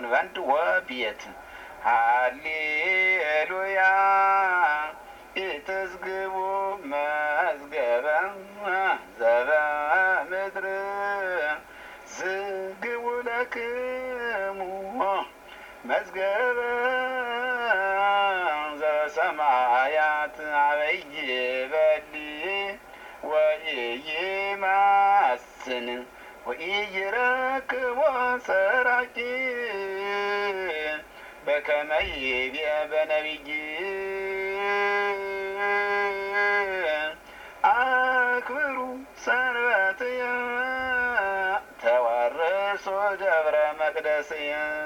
ኮንቨንት ወቤት ሃሌሉያ ኢትዝግቡ መዝገበ ዘበምድር ዝግቡ ለክሙ መዝገበ ዘበሰማያት አበይ በሊ ወኢይማስን ወኢይረክቦ ሰራቂ በከመ ይቤ በነቢይ አክብሩ ሰንበትየ ተወርሶ ደብረ መቅደስየ